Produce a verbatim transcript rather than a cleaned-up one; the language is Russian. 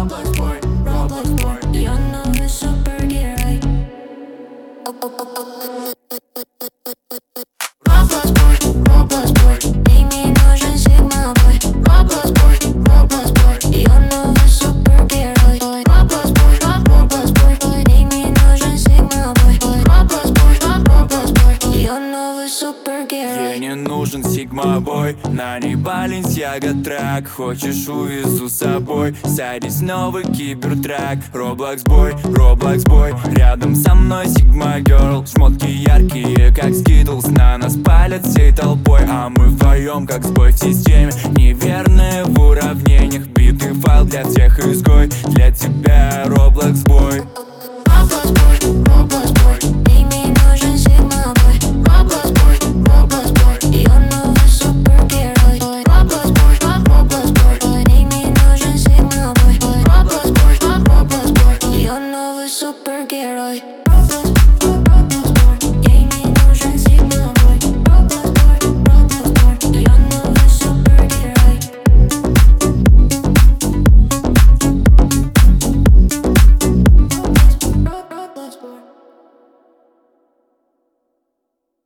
Roblox boy, Roblox boy. Я новый супергерой. Roblox boy, Roblox boy. Ты мне нужен Sigma boy. Roblox boy, Roblox boy. Я новый супергерой. Roblox boy, Roblox boy. Ты мне нужен Sigma boy. Roblox boy, Roblox boy. Я новый супергерой. Ей не нужен Sigma boy, на ней Balenciaga трак. Хочешь, увезу с собой, садись, новый кибертрак. Roblox boy, Roblox boy. Рядом со мной Sigma girl. Шмотки яркие, как Skittles, на нас палят всей толпой. А мы вдвоем, как сбой в системе. Неверные в уравнениях. Битый файл для всех изгой. Для тебя Roblox boy. Roblox boy, Roblox boy. Ты мне нужен Sigma boy. Roblox boy, Roblox boy. Я новый супергерой. Roblox boy, Roblox boy. Ты мне нужен Sigma boy. Roblox boy, Roblox boy. Я новый супергерой.